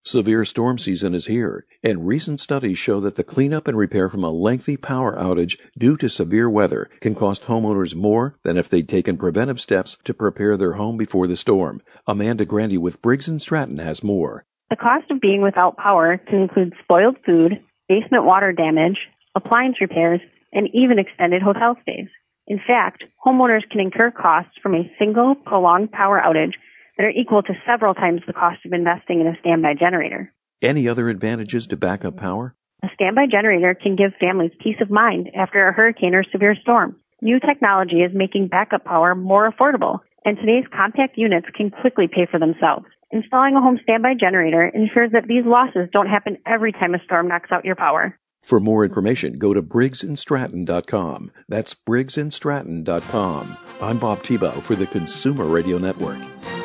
Severe storm season is here, and recent studies show that the cleanup and repair from a lengthy power outage due to severe weather can cost homeowners more than if they'd taken preventive steps to prepare their home before the storm. Amanda Grandy with Briggs & Stratton has more. The cost of being without power can include spoiled food, basement water damage, appliance repairs, and even extended hotel stays. In fact, homeowners can incur costs from a single prolonged power outage that are equal to several times the cost of investing in a standby generator. Any other advantages to backup power? A standby generator can give families peace of mind after a hurricane or severe storm. New technology is making backup power more affordable, and today's compact units can quickly pay for themselves. Installing a home standby generator ensures that these losses don't happen every time a storm knocks out your power. For more information, go to BriggsandStratton.com. That's BriggsandStratton.com. I'm Bob Tebow for the Consumer Radio Network.